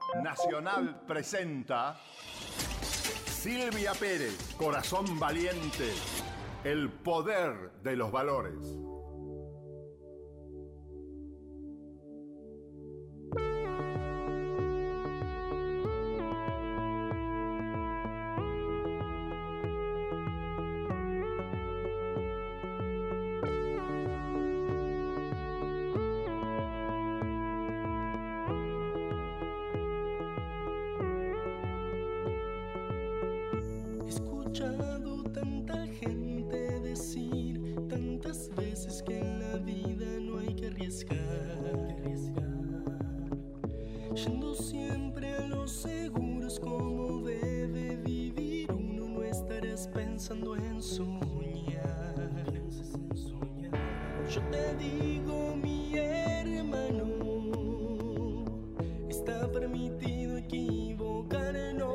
Nacional presenta Silvia Pérez, Corazón Valiente, el poder de los valores. Yendo siempre a los seguros como debe vivir uno, no estarás pensando en soñar. Yo te digo, mi hermano, está permitido equivocarnos.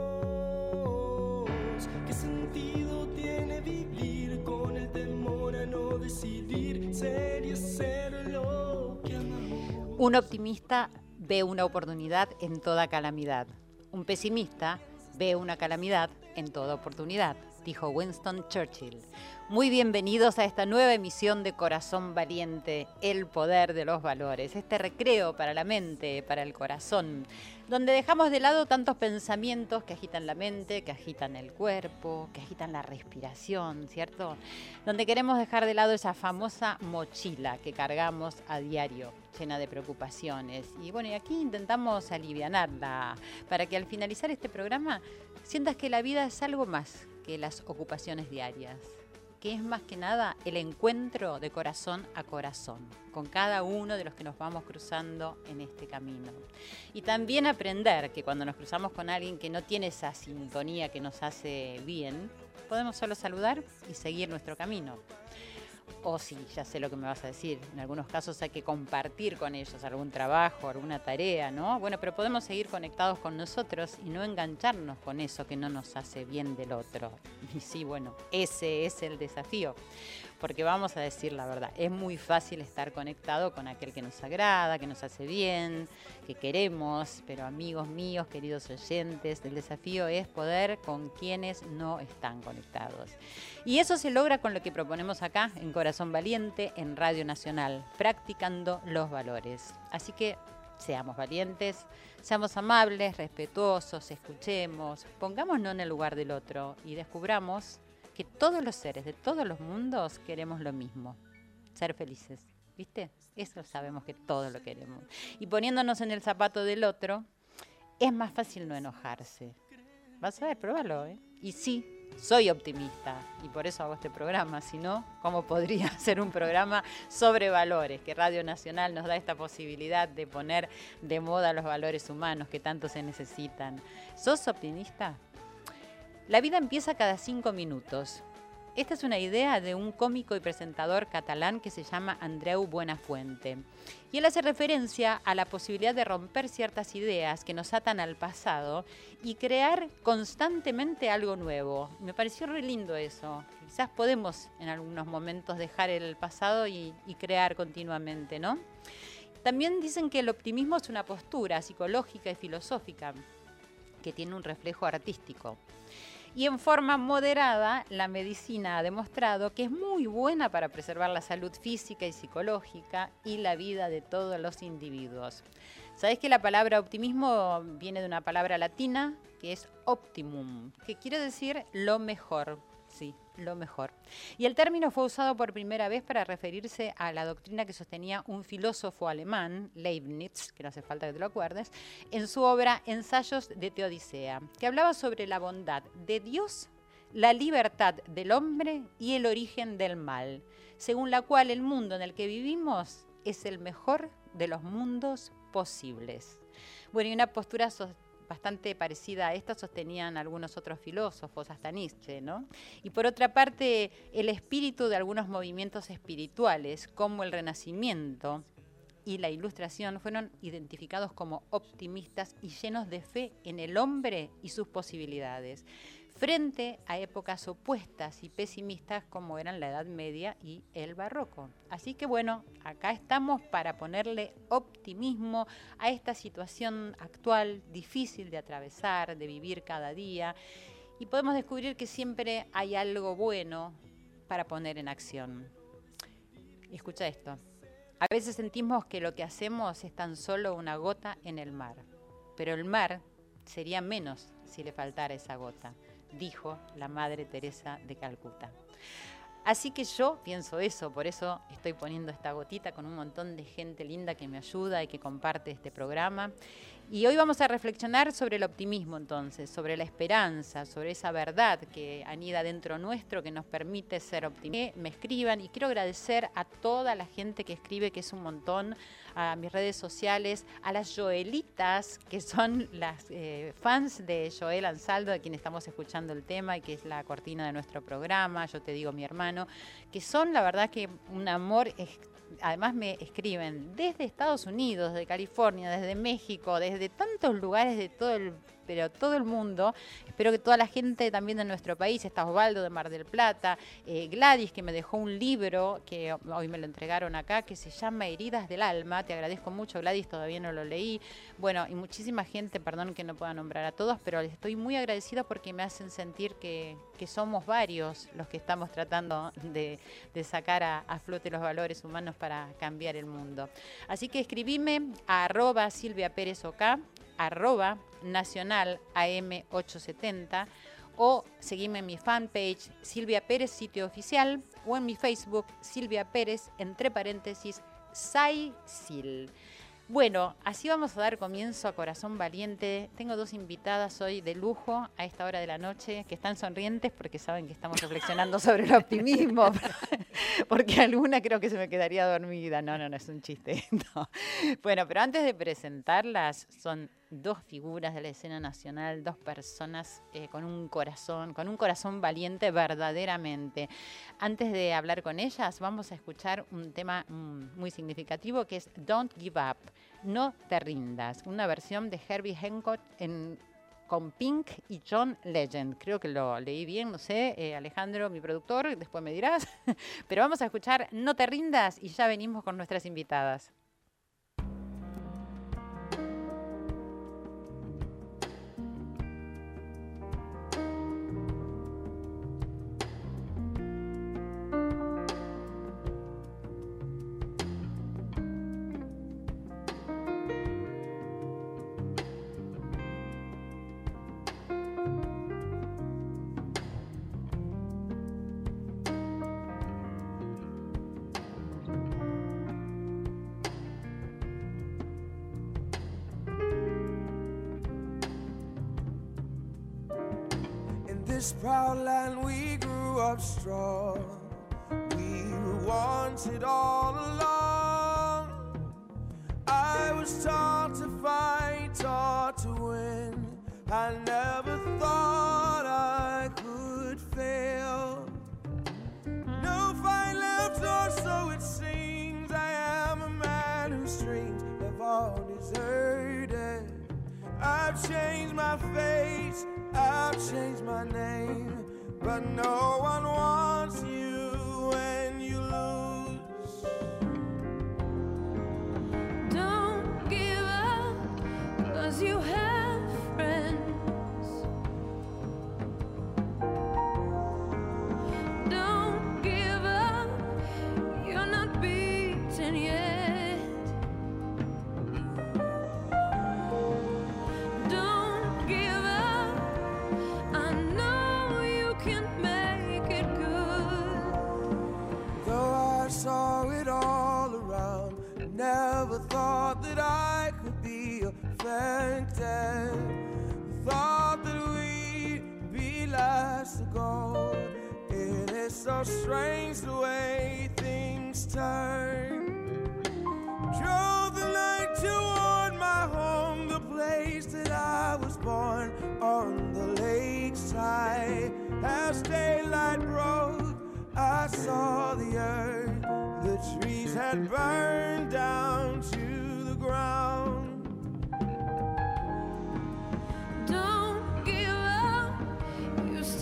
¿Qué sentido tiene vivir con el temor a no decidir ser y hacer lo que amamos? Un optimista ve una oportunidad en toda calamidad. Un pesimista ve una calamidad en toda oportunidad, dijo Winston Churchill. Muy bienvenidos a esta nueva emisión de Corazón Valiente, el poder de los valores. Este recreo para la mente, para el corazón, donde dejamos de lado tantos pensamientos que agitan la mente, que agitan el cuerpo, que agitan la respiración, ¿cierto? Donde queremos dejar de lado esa famosa mochila que cargamos a diario, llena de preocupaciones. Y bueno, y aquí intentamos alivianarla para que al finalizar este programa sientas que la vida es algo más que las ocupaciones diarias, que es más que nada el encuentro de corazón a corazón con cada uno de los que nos vamos cruzando en este camino. Y también aprender que cuando nos cruzamos con alguien que no tiene esa sintonía que nos hace bien, podemos solo saludar y seguir nuestro camino. O sí, ya sé lo que me vas a decir, en algunos casos hay que compartir con ellos algún trabajo, alguna tarea, ¿no? Bueno, pero podemos seguir conectados con nosotros y no engancharnos con eso que no nos hace bien del otro. Y sí, bueno, ese es el desafío, porque vamos a decir la verdad, es muy fácil estar conectado con aquel que nos agrada, que nos hace bien, que queremos, pero amigos míos, queridos oyentes, el desafío es poder con quienes no están conectados. Y eso se logra con lo que proponemos acá, en Corazón Valiente, en Radio Nacional, practicando los valores. Así que seamos valientes, seamos amables, respetuosos, escuchemos, pongámonos en el lugar del otro y descubramos que todos los seres de todos los mundos queremos lo mismo, ser felices, ¿viste? Eso sabemos que todos lo queremos. Y poniéndonos en el zapato del otro, es más fácil no enojarse. Vas a ver, pruébalo, ¿eh? Y sí, soy optimista y por eso hago este programa, si no, ¿cómo podría ser un programa sobre valores? Que Radio Nacional nos da esta posibilidad de poner de moda los valores humanos que tanto se necesitan. ¿Sos optimista? La vida empieza cada 5 minutos. Esta es una idea de un cómico y presentador catalán que se llama Andreu Buenafuente. Y él hace referencia a la posibilidad de romper ciertas ideas que nos atan al pasado y crear constantemente algo nuevo. Me pareció re lindo eso. Quizás podemos en algunos momentos dejar el pasado y crear continuamente, ¿no? También dicen que el optimismo es una postura psicológica y filosófica que tiene un reflejo artístico. Y en forma moderada, la medicina ha demostrado que es muy buena para preservar la salud física y psicológica y la vida de todos los individuos. ¿Sabés que la palabra optimismo viene de una palabra latina que es optimum, que quiere decir lo mejor? Sí, lo mejor. Y el término fue usado por primera vez para referirse a la doctrina que sostenía un filósofo alemán, Leibniz, que no hace falta que te lo acuerdes, en su obra Ensayos de Teodicea, que hablaba sobre la bondad de Dios, la libertad del hombre y el origen del mal, según la cual el mundo en el que vivimos es el mejor de los mundos posibles. Bueno, y una postura bastante parecida a esta sostenían algunos otros filósofos, hasta Nietzsche, ¿no? Y por otra parte, el espíritu de algunos movimientos espirituales, como el Renacimiento y la Ilustración, fueron identificados como optimistas y llenos de fe en el hombre y sus posibilidades. frente a épocas opuestas y pesimistas como eran la Edad Media y el Barroco. Así que bueno, acá estamos para ponerle optimismo a esta situación actual, difícil de atravesar, de vivir cada día, y podemos descubrir que siempre hay algo bueno para poner en acción. Escucha esto. A veces sentimos que lo que hacemos es tan solo una gota en el mar, pero el mar sería menos si le faltara esa gota, dijo la Madre Teresa de Calcuta. Así que yo pienso eso, por eso estoy poniendo esta gotita con un montón de gente linda que me ayuda y que comparte este programa. Y hoy vamos a reflexionar sobre el optimismo entonces, sobre la esperanza, sobre esa verdad que anida dentro nuestro, que nos permite ser optimistas. Me escriban y quiero agradecer a toda la gente que escribe, que es un montón, a mis redes sociales, a las Joelitas, que son las fans de Joel Ansaldo, de quien estamos escuchando el tema y que es la cortina de nuestro programa, Yo te digo mi hermano, que son la verdad que un amor. Además me escriben desde Estados Unidos, de California, desde México, desde tantos lugares de todo el mundo. Espero que toda la gente también de nuestro país, está Osvaldo de Mar del Plata, Gladys, que me dejó un libro que hoy me lo entregaron acá, que se llama Heridas del Alma. Te agradezco mucho, Gladys, todavía no lo leí. Bueno, y muchísima gente, perdón que no pueda nombrar a todos, pero les estoy muy agradecida porque me hacen sentir que somos varios los que estamos tratando de sacar a flote los valores humanos para cambiar el mundo. Así que escribime a @SilviaPérezOK, @Nacional AM870, o seguime en mi fanpage Silvia Pérez Sitio Oficial, o en mi Facebook Silvia Pérez, entre paréntesis, SaiSil. Bueno, así vamos a dar comienzo a Corazón Valiente. Tengo dos invitadas hoy de lujo a esta hora de la noche que están sonrientes porque saben que estamos reflexionando sobre el optimismo, porque alguna creo que se me quedaría dormida. No, es un chiste. No. Bueno, pero antes de presentarlas, son dos figuras de la escena nacional, dos personas con un corazón valiente verdaderamente. Antes de hablar con ellas, vamos a escuchar un tema muy significativo que es Don't Give Up, No te rindas, una versión de Herbie Hancock con Pink y John Legend. Creo que lo leí bien, no sé, Alejandro, mi productor, después me dirás. Pero vamos a escuchar No te rindas y ya venimos con nuestras invitadas. This proud land we grew up strong. We were wanted all along. I was taught to fight, taught to win. I never thought I could fail. No fight left, or so it seems. I am a man whose dreams have all deserted. I've changed my face, I've changed my name, but no one wants you when you lose. Don't give up, 'cause you have friends. Don't give up, you're not beaten yet. Saw it all around. Never thought that I could be affected. Thought that we'd be last to go. It is so strange the way things turn. Drove the night toward my home, the place that I was born, on the lakeside. As daylight broke, I saw the earth. The trees had burned down to the ground. Don't give up, you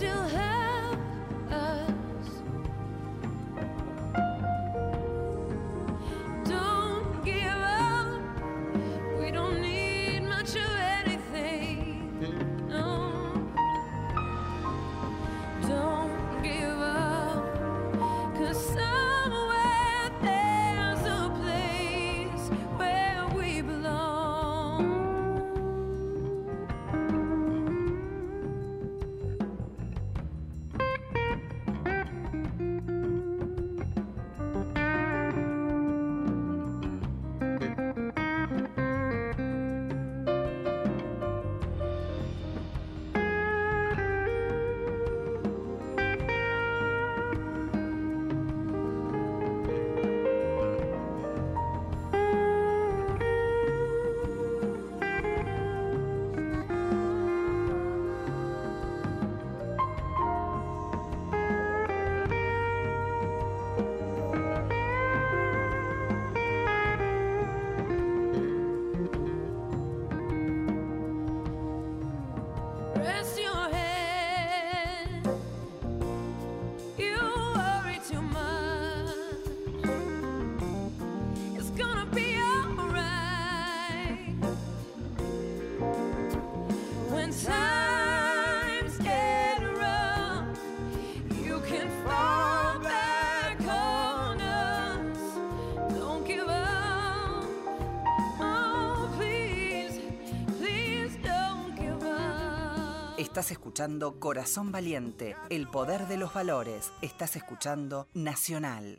When times get rough, you can fall back on us. Don't give up. Oh, please, please don't give up. Estás escuchando Corazón Valiente, el poder de los valores. Estás escuchando Nacional.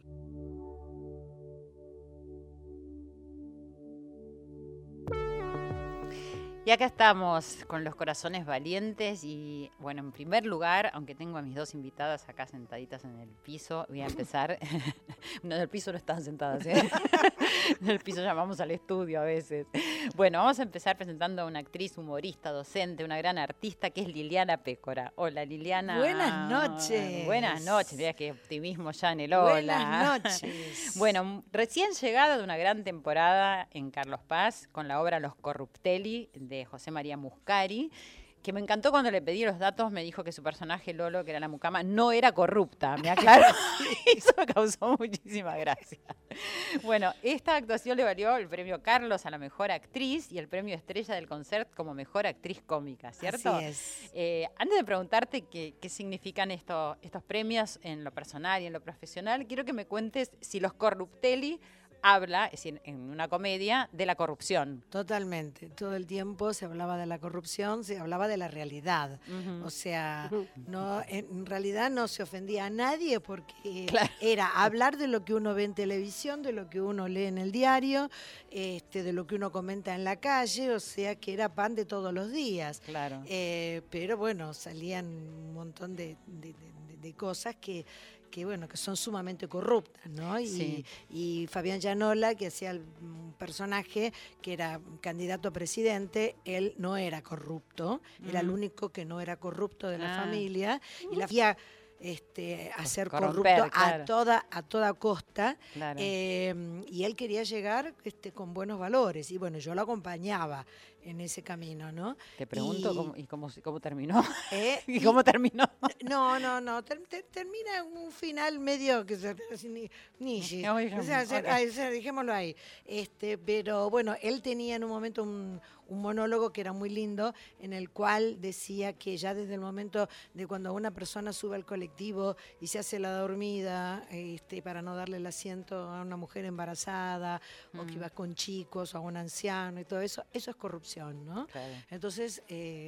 Y acá estamos con los corazones valientes y, bueno, en primer lugar, aunque tengo a mis dos invitadas acá sentaditas en el piso, voy a empezar. No, en el piso no están sentadas, ¿eh? En el piso llamamos al estudio a veces. Bueno, vamos a empezar presentando a una actriz, humorista, docente, una gran artista que es Liliana Pécora. Hola, Liliana. Buenas noches. Buenas noches, mira qué optimismo ya en el hola. Buenas noches. Bueno, recién llegada de una gran temporada en Carlos Paz con la obra Los Corruptelli de José María Muscari, que me encantó cuando le pedí los datos, me dijo que su personaje Lolo, que era la mucama, no era corrupta, me aclaró. Eso me causó muchísima gracia. Bueno, esta actuación le valió el premio Carlos a la mejor actriz y el premio Estrella del Concert como mejor actriz cómica, ¿cierto? Así es. Antes de preguntarte qué significan estos premios en lo personal y en lo profesional, quiero que me cuentes si Los Corruptelli habla, es decir, en una comedia, de la corrupción. Totalmente. Todo el tiempo se hablaba de la corrupción, se hablaba de la realidad. O sea, no, en realidad no se ofendía a nadie porque era hablar de lo que uno ve en televisión, de lo que uno lee en el diario, de lo que uno comenta en la calle, o sea que era pan de todos los días. Claro. Pero bueno, salían un montón de cosas que bueno, que son sumamente corruptas, ¿no? Sí. Y Fabián Llanola, que hacía un personaje que era candidato a presidente, él no era corrupto, era el único que no era corrupto de la familia, y la hacía a ser corromper, corrupto claro. a toda costa, Claro. y él quería llegar con buenos valores, y bueno, yo lo acompañaba en ese camino, ¿no? Te pregunto cómo terminó. ¿Y y- cómo terminó? No, termina un final medio que dejémoslo ahí. Pero bueno, él tenía en un momento un monólogo que era muy lindo, en el cual decía que ya desde el momento de cuando una persona sube al colectivo y se hace la dormida, para no darle el asiento a una mujer embarazada, o que iba con chicos, o a un anciano y todo eso es corrupción, ¿no? Claro. Entonces,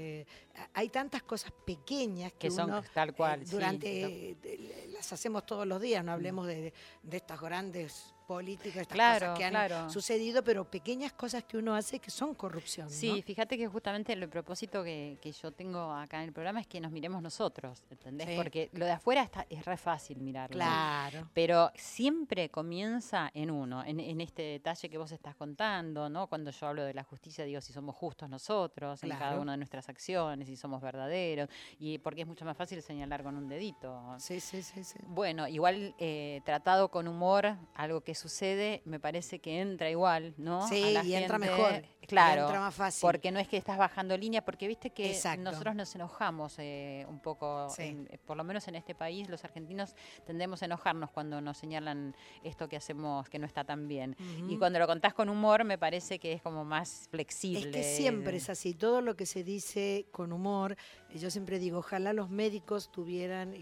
hay tantas cosas pequeñas que Que son uno tal cual, sí. durante las hacemos todos los días, no hablemos de estas grandes políticas, estas Claro, cosas que han claro. sucedido, pero pequeñas cosas que uno hace que son corrupción, Sí, ¿no? fíjate que justamente el propósito que yo tengo acá en el programa es que nos miremos nosotros, ¿entendés? Sí. Porque lo de afuera es re fácil mirarlo. Claro. Pero siempre comienza en uno, en este detalle que vos estás contando, ¿no? Cuando yo hablo de la justicia, digo si somos justos nosotros, en cada Claro. una de nuestras acciones, si somos verdaderos, y porque es mucho más fácil señalar con un dedito. Sí. Bueno, igual tratado con humor, algo que sucede, me parece que entra igual, ¿no? Sí, A la y entra gente. mejor, Claro, y entra más fácil. porque no es que estás bajando línea, porque viste que Exacto. nosotros nos enojamos un poco, Sí. por lo menos en este país, los argentinos tendemos a enojarnos cuando nos señalan esto que hacemos que no está tan bien. Y cuando lo contás con humor, me parece que es como más flexible. Es que siempre es así, todo lo que se dice con humor, yo siempre digo, ojalá los médicos tuvieran,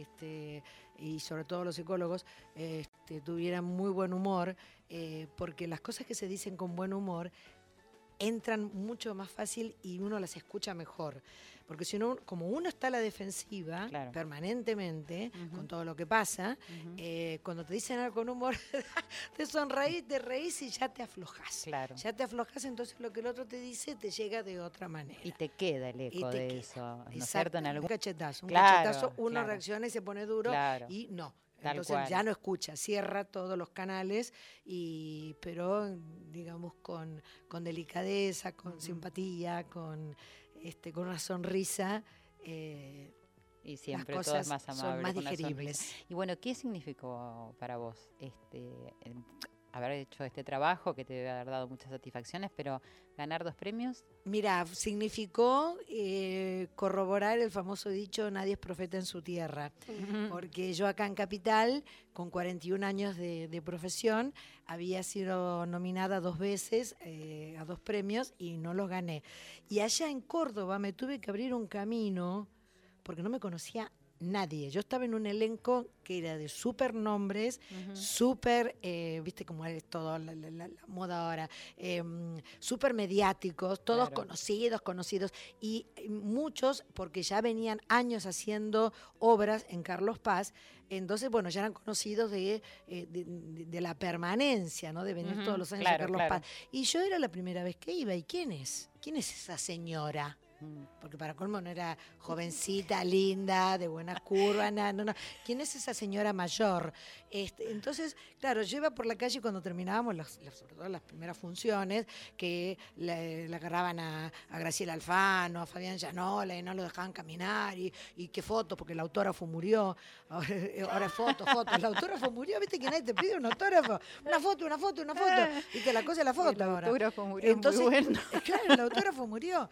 y sobre todo los psicólogos, tuvieran muy buen humor, porque las cosas que se dicen con buen humor entran mucho más fácil y uno las escucha mejor. Porque si uno, como uno está a la defensiva Claro. permanentemente con todo lo que pasa, cuando te dicen algo con humor, te sonreís, te reís y ya te aflojás. Claro. Ya te aflojás, entonces lo que el otro te dice te llega de otra manera. Y te queda el eco te de queda. eso, ¿no es Exacto, cierto? En algún... un cachetazo, Claro, uno claro. reacciona y se pone duro Claro. y no. Tal Entonces cual. ya no escucha, cierra todos los canales, pero digamos con delicadeza, con simpatía, con una sonrisa. Y siempre las todo es cosas más son amable. más con la sonrisa. digeribles. Y bueno, ¿qué significó para vos haber hecho este trabajo que te debe haber dado muchas satisfacciones, pero ganar 2 premios. Mira, significó corroborar el famoso dicho nadie es profeta en su tierra, porque yo acá en Capital, con 41 años de profesión, había sido nominada 2 veces a 2 premios y no los gané. Y allá en Córdoba me tuve que abrir un camino porque no me conocía nadie. Yo estaba en un elenco que era de súper nombres, súper, viste cómo es todo la moda ahora, súper mediáticos, todos conocidos, y muchos, porque ya venían años haciendo obras en Carlos Paz, entonces, bueno, ya eran conocidos de la permanencia, ¿no? De venir todos los años a Carlos Paz. Y yo era la primera vez que iba, ¿y quién es? ¿Quién es esa señora? Porque para colmo no era jovencita, linda, de buena curva, no. ¿Quién es esa señora mayor? Entonces, claro, yo iba por la calle cuando terminábamos, sobre todo las primeras funciones, que le agarraban a Graciela Alfano, a Fabián Llanola, y no lo dejaban caminar, y qué fotos, porque el autógrafo murió. Ahora fotos, el autógrafo murió, viste que nadie te pide un autógrafo. Una foto. Y que la cosa es la foto ahora. El autógrafo murió. Entonces, muy bueno. Claro, el autógrafo murió.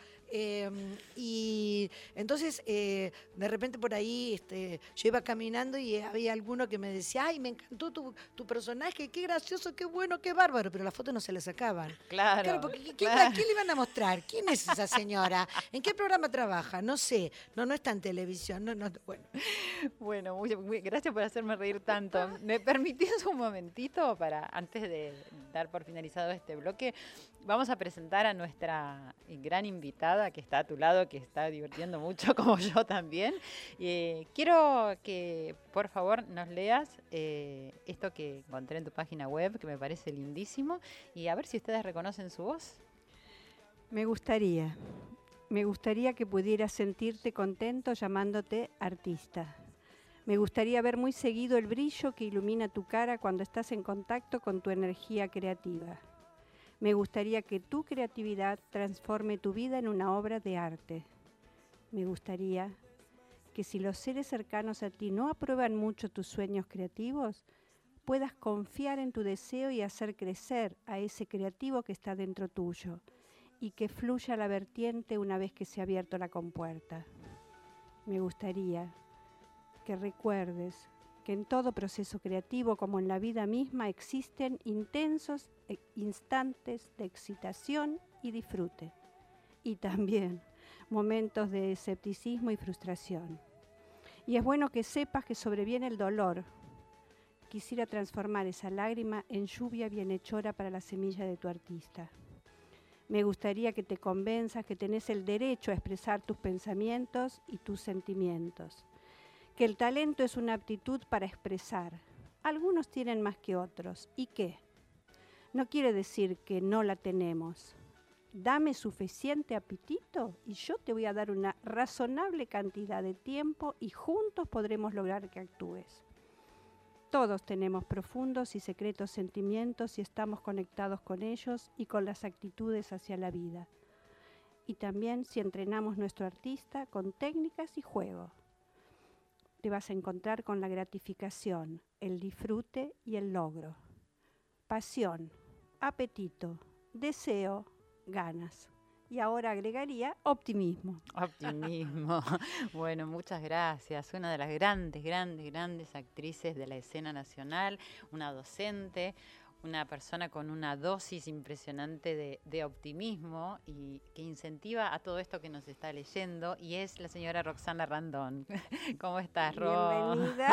Y entonces, de repente por ahí, yo iba caminando y había alguno que me decía, ay, me encantó tu personaje, qué gracioso, qué bueno, qué bárbaro, pero las fotos no se le sacaban. Claro. Porque ¿quién le iban a mostrar? ¿Quién es esa señora? ¿En qué programa trabaja? No sé, no está en televisión, bueno. Bueno, muy, gracias por hacerme reír tanto. ¿Me permitís un momentito para, antes de dar por finalizado este bloque, vamos a presentar a nuestra gran invitada que está a tu lado, que está divirtiendo mucho, como yo también. Quiero que, por favor, nos leas esto que encontré en tu página web, que me parece lindísimo, y a ver si ustedes reconocen su voz. Me gustaría que pudieras sentirte contento llamándote artista. Me gustaría ver muy seguido el brillo que ilumina tu cara cuando estás en contacto con tu energía creativa. Me gustaría que tu creatividad transforme tu vida en una obra de arte. Me gustaría que si los seres cercanos a ti no aprueban mucho tus sueños creativos, puedas confiar en tu deseo y hacer crecer a ese creativo que está dentro tuyo y que fluya la vertiente una vez que se ha abierto la compuerta. Me gustaría que recuerdes que en todo proceso creativo, como en la vida misma, existen intensos instantes de excitación y disfrute, y también momentos de escepticismo y frustración. Y es bueno que sepas que sobreviene el dolor. Quisiera transformar esa lágrima en lluvia bienhechora para la semilla de tu artista. Me gustaría que te convenzas que tenés el derecho a expresar tus pensamientos y tus sentimientos, que el talento es una aptitud para expresar. Algunos tienen más que otros. ¿Y qué? No quiere decir que no la tenemos. Dame suficiente apetito y yo te voy a dar una razonable cantidad de tiempo y juntos podremos lograr que actúes. Todos tenemos profundos y secretos sentimientos y estamos conectados con ellos y con las actitudes hacia la vida. Y también si entrenamos nuestro artista con técnicas y juego. Te vas a encontrar con la gratificación, el disfrute y el logro. Pasión, apetito, deseo, ganas. Y ahora agregaría optimismo. Optimismo. Bueno, muchas gracias. Una de las grandes actrices de la escena nacional, una docente, una persona con una dosis impresionante de optimismo y que incentiva a todo esto que nos está leyendo, y es la señora Roxana Randón. ¿Cómo estás, Ro? Bienvenida.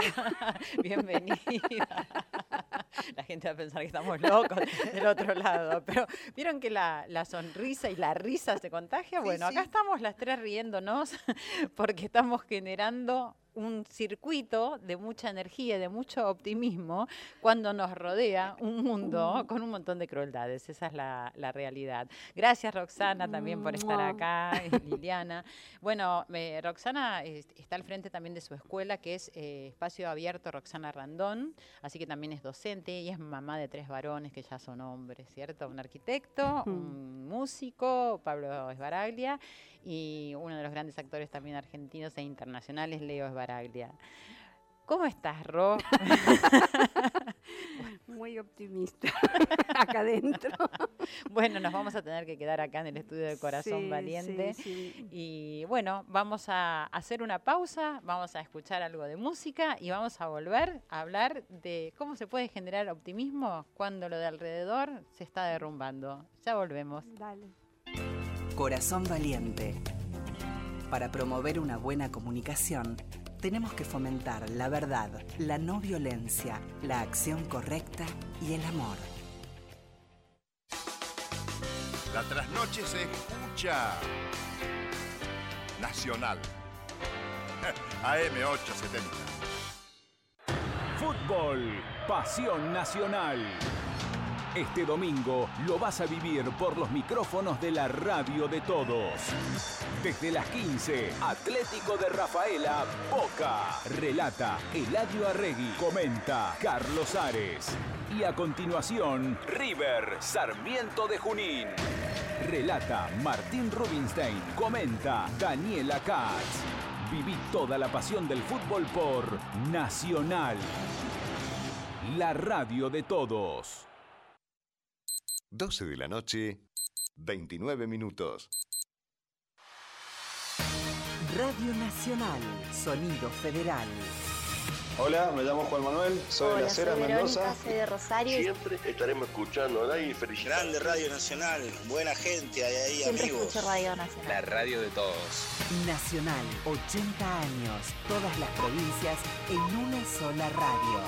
Bienvenida. La gente va a pensar que estamos locos del otro lado, pero ¿vieron que la sonrisa y la risa se contagia? Bueno, acá estamos las tres riéndonos porque estamos generando un circuito de mucha energía y de mucho optimismo cuando nos rodea un mundo con un montón de crueldades. Esa es la realidad. Gracias, Roxana, también por estar acá, Liliana. Bueno, Roxana está al frente también de su escuela, que es Espacio Abierto Roxana Randón, así que también es docente y es mamá de 3 varones que ya son hombres, ¿cierto? Un arquitecto, un músico, Pablo Esbaraglia, y uno de los grandes actores también argentinos e internacionales, Leo Esbaraglia. ¿Cómo estás, Ro? Muy optimista acá adentro. Bueno, nos vamos a tener que quedar acá en el estudio de Corazón Sí, Valiente. sí. Y bueno, vamos a hacer una pausa, vamos a escuchar algo de música y vamos a volver a hablar de cómo se puede generar optimismo cuando lo de alrededor se está derrumbando. Ya volvemos. Dale. Corazón Valiente. Para promover una buena comunicación, tenemos que fomentar la verdad, la no violencia, la acción correcta y el amor. La trasnoche se escucha. Nacional. AM870. Fútbol, pasión nacional. Este domingo lo vas a vivir por los micrófonos de la radio de todos. Desde las 15, Atlético de Rafaela, Boca. Relata Eladio Arregui. Comenta Carlos Ares. Y a continuación, River, Sarmiento de Junín. Relata Martín Rubinstein. Comenta Daniela Katz. Viví toda la pasión del fútbol por Nacional. La radio de todos. 12 de la noche, 29 minutos. Radio Nacional, Sonido Federal. Hola, me llamo Juan Manuel, soy de Las Heras, Mendoza. Soy de Rosario. Siempre estaremos escuchando a nadie y felicitando. Grande Radio Nacional, buena gente, hay ahí Siempre amigos. escucho Radio Nacional. La radio de todos. Nacional, 80 años, todas las provincias en una sola radio.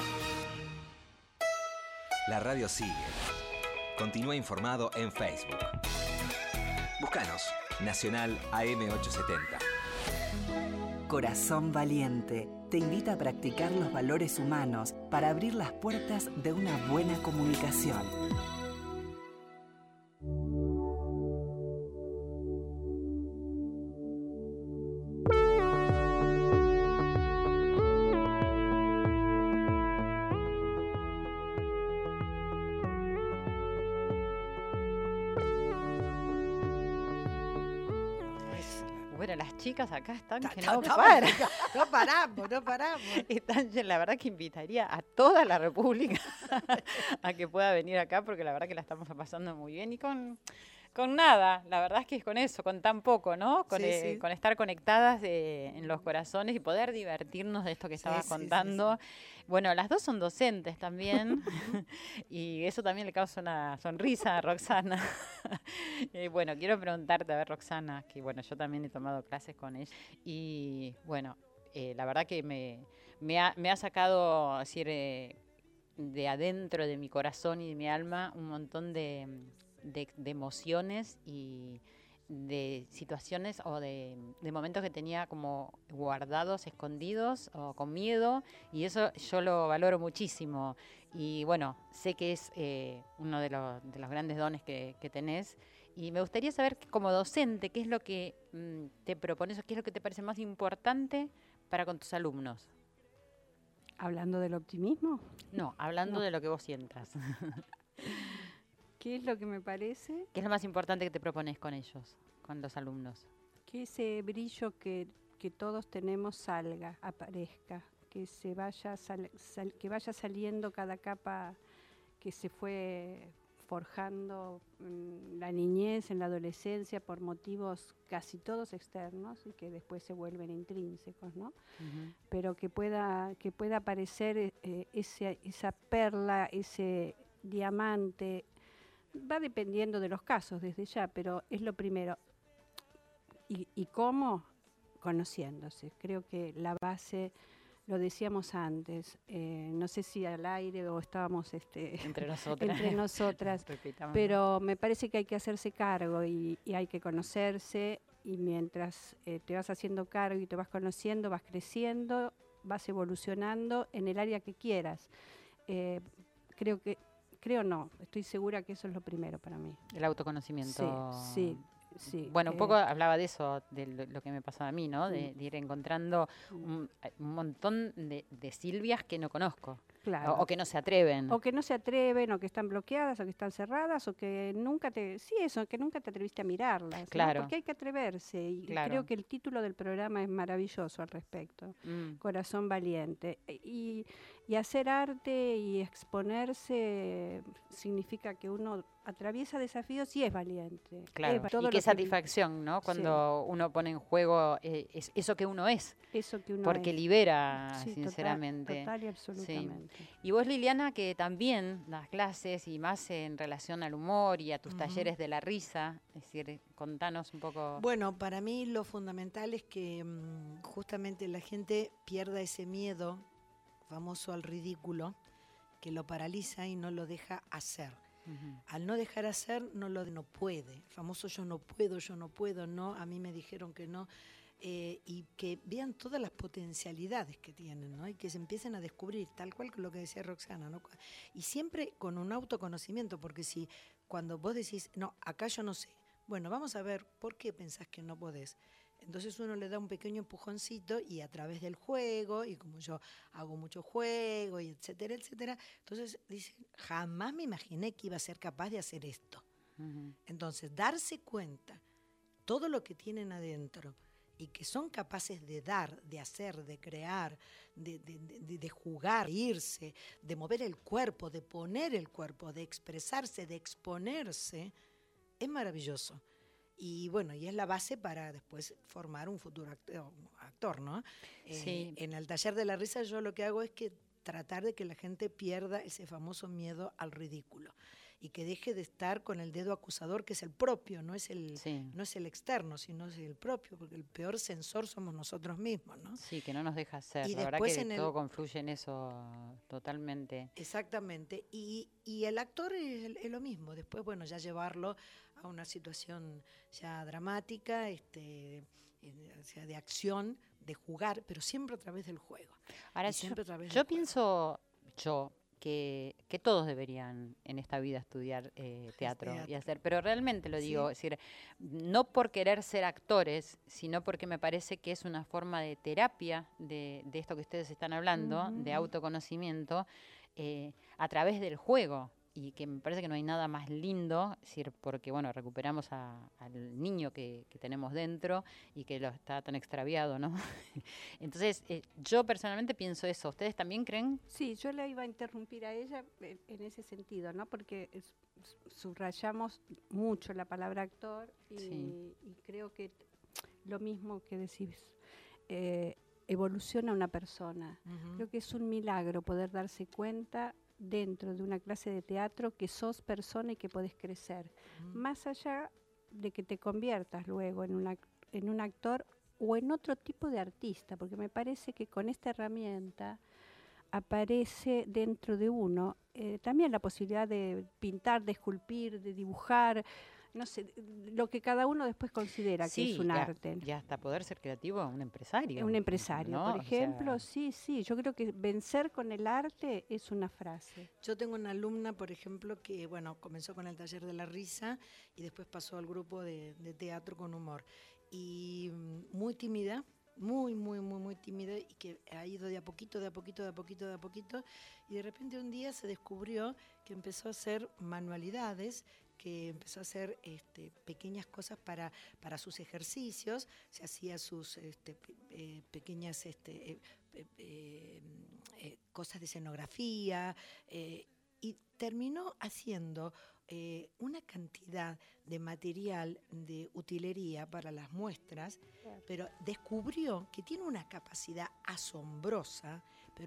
La radio sigue. Continúa informado en Facebook. Búscanos, Nacional AM870. Corazón Valiente te invita a practicar los valores humanos para abrir las puertas de una buena comunicación. Bueno, las chicas acá están que No no paran. No paramos. La verdad que invitaría a toda la República a que pueda venir acá, porque la verdad que la estamos pasando muy bien y con nada, la verdad es que es con eso, con tan poco, ¿no? Con estar conectadas en los corazones y poder divertirnos de esto que estabas contando. Sí. Bueno, las dos son docentes también y eso también le causa una sonrisa a Roxana. Bueno, quiero preguntarte, a ver, Roxana, que bueno, yo también he tomado clases con ella y bueno, la verdad que me ha sacado, decir, de adentro de mi corazón y de mi alma un montón de emociones y de situaciones o de momentos que tenía como guardados, escondidos o con miedo, y eso yo lo valoro muchísimo. Y bueno, sé que es uno de los grandes dones que tenés, y me gustaría saber, como docente, qué es lo que te propones o qué es lo que te parece más importante para con tus alumnos. ¿Hablando del optimismo? No, hablando de lo que vos sientas. ¿Qué es lo que me parece? ¿Qué es lo más importante que te propones con ellos, con los alumnos? Que ese brillo que todos tenemos salga, aparezca, que se vaya que vaya saliendo cada capa que se fue forjando en la niñez, en la adolescencia, por motivos casi todos externos y que después se vuelven intrínsecos, ¿no? Uh-huh. Pero que pueda aparecer esa perla, ese diamante. Va dependiendo de los casos desde ya, pero es lo primero. ¿Y cómo? Conociéndose. Creo que la base, lo decíamos antes, no sé si al aire o estábamos entre nosotras pero me parece que hay que hacerse cargo y hay que conocerse, y mientras te vas haciendo cargo y te vas conociendo, vas creciendo, vas evolucionando en el área que quieras. Estoy segura que eso es lo primero para mí. El autoconocimiento. Sí. Bueno, un poco hablaba de eso, de lo que me pasaba a mí, ¿no? De ir encontrando un montón de Silvias que no conozco. Claro. O que no se atreven. O que no se atreven, o que están bloqueadas, o que están cerradas, o que nunca te atreviste a mirarlas, ¿no? Claro. Porque hay que atreverse, y Claro. creo que el título del programa es maravilloso al respecto, Corazón Valiente. Y hacer arte y exponerse significa que uno atraviesa desafíos y es valiente. Claro, Es todo y lo qué que- satisfacción, ¿no? Cuando uno pone en juego eso que uno es. Eso que uno Porque es. libera, Sí, sinceramente. total y absolutamente. Sí. Y vos, Liliana, que también das clases y más en relación al humor y a tus talleres de la risa, es decir, contanos un poco. Bueno, para mí lo fundamental es que justamente la gente pierda ese miedo famoso al ridículo que lo paraliza y no lo deja hacer. Al no dejar hacer, no puede. El famoso yo no puedo, no, a mí me dijeron que no. Y que vean todas las potencialidades que tienen, ¿no? Y que se empiecen a descubrir, tal cual con lo que decía Roxana, ¿no? Y siempre con un autoconocimiento, porque si cuando vos decís, no, acá yo no sé, bueno, vamos a ver por qué pensás que no podés. Entonces uno le da un pequeño empujoncito y a través del juego, y como yo hago mucho juego, y etcétera, etcétera, entonces dicen, jamás me imaginé que iba a ser capaz de hacer esto. Entonces, darse cuenta todo lo que tienen adentro y que son capaces de dar, de hacer, de crear, de jugar, de irse, de mover el cuerpo, de poner el cuerpo, de expresarse, de exponerse, es maravilloso. Y bueno, y es la base para después formar un futuro actor, ¿no? Sí. En el taller de la risa yo lo que hago es que tratar de que la gente pierda ese famoso miedo al ridículo y que deje de estar con el dedo acusador, que es el propio, no es el externo, sino es el propio, porque el peor censor somos nosotros mismos, ¿no? Sí, que no nos deja hacer. Y La verdad después que todo confluye en eso totalmente. Exactamente. Y el actor es lo mismo. Después, bueno, ya llevarlo a una situación ya dramática, o sea, de acción, de jugar, pero siempre a través del juego. Ahora, yo pienso que todos deberían en esta vida estudiar teatro y hacer, pero realmente lo digo, es decir, no por querer ser actores, sino porque me parece que es una forma de terapia de esto que ustedes están hablando, de autoconocimiento, a través del juego. Y que me parece que no hay nada más lindo, es decir, porque bueno, recuperamos al niño que tenemos dentro y que lo está tan extraviado, ¿no? Entonces, yo personalmente pienso eso. ¿Ustedes también creen? Sí, yo le iba a interrumpir a ella en ese sentido, ¿no? Porque subrayamos mucho la palabra actor y creo que lo mismo que decís, evoluciona una persona. Creo que es un milagro poder darse cuenta dentro de una clase de teatro que sos persona y que podés crecer, más allá de que te conviertas luego en un actor o en otro tipo de artista, porque me parece que con esta herramienta aparece dentro de uno también la posibilidad de pintar, de esculpir, de dibujar, no sé, lo que cada uno después considera que es un arte. Y hasta poder ser creativo, un empresario. Un empresario, ¿no? por ejemplo, sí, yo creo que vencer con el arte es una frase. Yo tengo una alumna, por ejemplo, que bueno, comenzó con el taller de la risa y después pasó al grupo de teatro con humor. Y muy tímida, muy tímida, y que ha ido de a poquito, y de repente un día se descubrió que empezó a hacer manualidades, que empezó a hacer pequeñas cosas para sus ejercicios, se hacía sus pequeñas cosas de escenografía, y terminó haciendo una cantidad de material de utilería para las muestras, pero descubrió que tiene una capacidad asombrosa,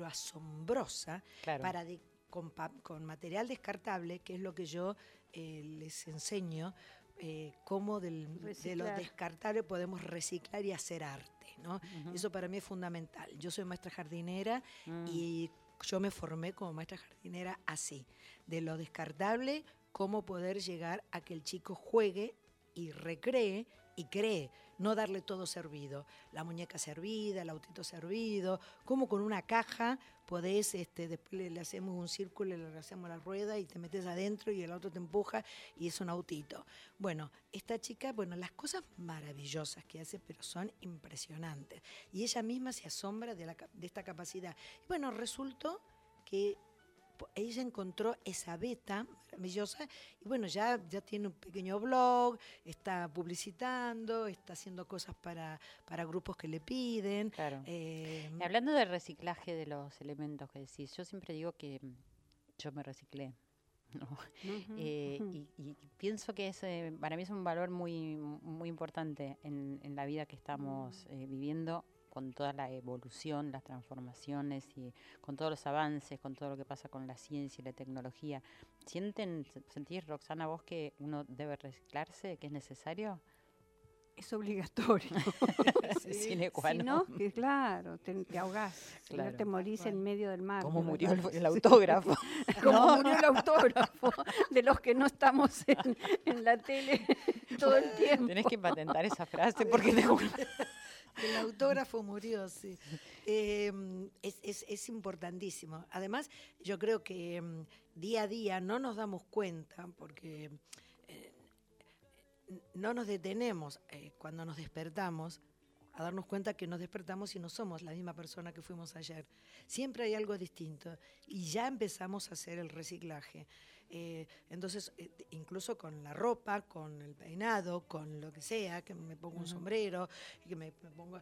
para con material descartable, que es lo que yo les enseño, cómo de lo descartable podemos reciclar y hacer arte, ¿no? Eso para mí es fundamental. Yo soy maestra jardinera y yo me formé como maestra jardinera así, de lo descartable, cómo poder llegar a que el chico juegue y recree y cree, no darle todo servido, la muñeca servida, el autito servido, como con una caja podés, después le hacemos un círculo, le hacemos la rueda y te metes adentro y el auto te empuja y es un autito. Bueno, esta chica, las cosas maravillosas que hace, pero son impresionantes. Y ella misma se asombra de esta capacidad. Y bueno, resultó que ella encontró esa beta maravillosa y bueno, ya tiene un pequeño blog, está publicitando, está haciendo cosas para grupos que le piden. Claro. Y hablando del reciclaje de los elementos que decís, yo siempre digo que yo me reciclé. ¿No? Y pienso que para mí es un valor muy, muy importante en la vida que estamos viviendo, con toda la evolución, las transformaciones y con todos los avances, con todo lo que pasa con la ciencia y la tecnología. ¿Sentís, Roxana, vos que uno debe reciclarse, que es necesario? Es obligatorio. Si no, que claro, te ahogás, claro. Si no te morís en medio del mar. ¿Cómo murió el autógrafo? Como murió el autógrafo de los que no estamos en la tele todo el tiempo. Tenés que patentar esa frase porque te juro. El autógrafo murió, sí. Es importantísimo. Además, yo creo que día a día no nos damos cuenta porque no nos detenemos cuando nos despertamos a darnos cuenta que nos despertamos y no somos la misma persona que fuimos ayer. Siempre hay algo distinto y ya empezamos a hacer el reciclaje. Entonces, incluso con la ropa, con el peinado, con lo que sea, que me pongo un sombrero, que me pongo...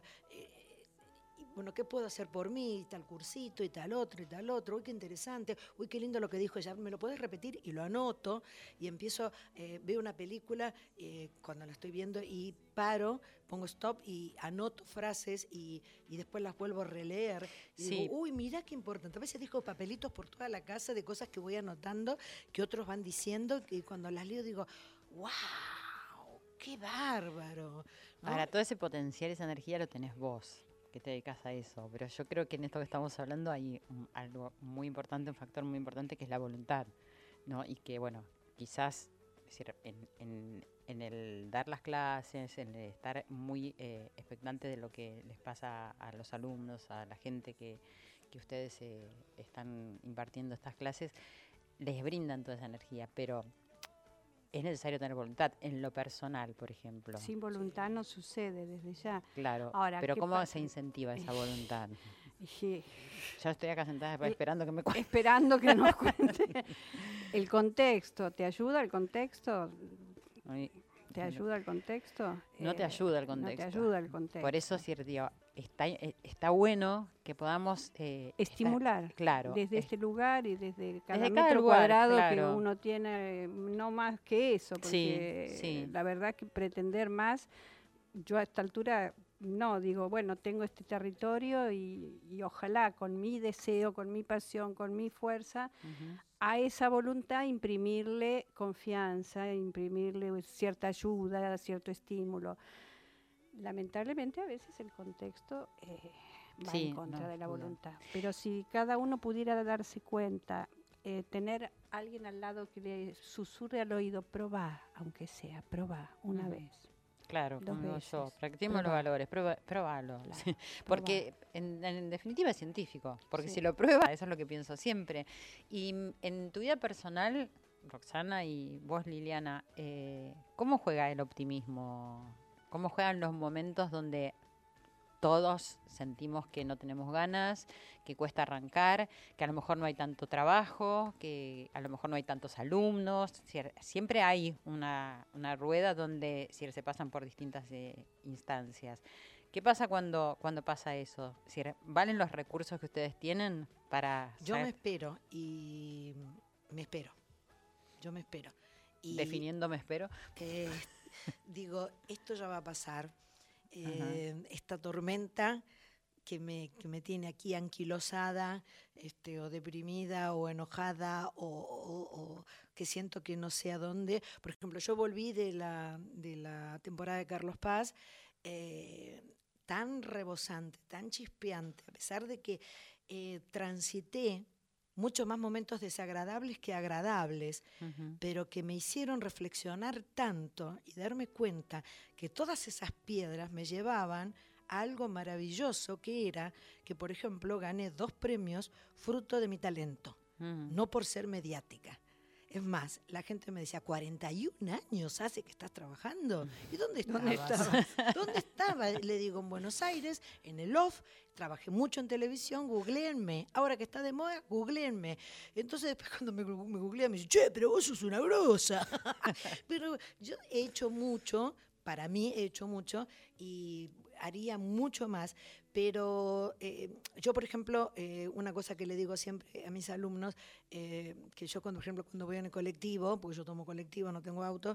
bueno, ¿qué puedo hacer por mí? Y tal cursito, y tal otro. Uy, qué interesante. Uy, qué lindo lo que dijo ella. ¿Me lo podés repetir? Y lo anoto y empiezo, veo una película cuando la estoy viendo y paro, pongo stop y anoto frases y después las vuelvo a releer. Y digo, uy, mirá qué importante. A veces dejo papelitos por toda la casa de cosas que voy anotando, que otros van diciendo, que cuando las leo digo, ¡wow! ¡Qué bárbaro! ¿No? Ahora, todo ese potencial, esa energía lo tenés vos, que te dedicas a eso, pero yo creo que en esto que estamos hablando hay algo muy importante, un factor muy importante que es la voluntad, ¿no? Y que, bueno, quizás, es decir, en el dar las clases, en el estar muy expectante de lo que les pasa a los alumnos, a la gente que ustedes están impartiendo estas clases, les brindan toda esa energía, pero es necesario tener voluntad en lo personal, por ejemplo. Sin voluntad no sucede desde ya. Claro, ahora, pero ¿cómo se incentiva esa voluntad? Ya estoy acá sentada esperando que me cuente. Esperando que nos cuente. El contexto, ¿te ayuda el contexto? ¿Te ayuda el contexto? No te ayuda el contexto. No te ayuda el contexto. Por eso, digo, está bueno que podamos estimular, claro, desde este lugar y desde cada desde metro cada lugar, cuadrado claro, que uno tiene, no más que eso, porque la verdad que pretender más, yo a esta altura no, digo, bueno, tengo este territorio y ojalá con mi deseo, con mi pasión, con mi fuerza, a esa voluntad imprimirle confianza, imprimirle cierta ayuda, cierto estímulo. Lamentablemente a veces el contexto va en contra de la voluntad, pero si cada uno pudiera darse cuenta, tener a alguien al lado que le susurre al oído, probá, aunque sea, probá una vez. Claro, como yo, practiquemos los valores, probalo. Claro, sí. Porque en definitiva es científico, porque si lo prueba, eso es lo que pienso siempre. Y en tu vida personal, Roxana, y vos, Liliana, ¿cómo juega el optimismo? ¿Cómo juegan los momentos donde todos sentimos que no tenemos ganas, que cuesta arrancar, que a lo mejor no hay tanto trabajo, que a lo mejor no hay tantos alumnos? Siempre hay una rueda donde se pasan por distintas instancias. ¿Qué pasa cuando pasa eso? ¿Valen los recursos que ustedes tienen para...? Yo me espero y me espero. Yo me espero. Y definiendo me espero. Digo, esto ya va a pasar. Esta tormenta que me tiene aquí anquilosada, o deprimida, o enojada, o que siento que no sé a dónde. Por ejemplo, yo volví de la temporada de Carlos Paz, tan rebosante, tan chispeante, a pesar de que transité muchos más momentos desagradables que agradables, pero que me hicieron reflexionar tanto y darme cuenta que todas esas piedras me llevaban a algo maravilloso, que era que, por ejemplo, gané 2 premios fruto de mi talento, no por ser mediática. Es más, la gente me decía, 41 años hace que estás trabajando. ¿Y dónde estabas? ¿Dónde estaba? Le digo, en Buenos Aires, en el OFF, trabajé mucho en televisión, googleenme. Ahora que está de moda, googleenme. Entonces después cuando me googlean me dicen, che, pero vos sos una grosa. Pero yo he hecho mucho, para mí he hecho mucho y haría mucho más. Pero yo, por ejemplo, una cosa que le digo siempre a mis alumnos, que yo, por ejemplo, cuando voy en el colectivo, porque yo tomo colectivo, no tengo auto,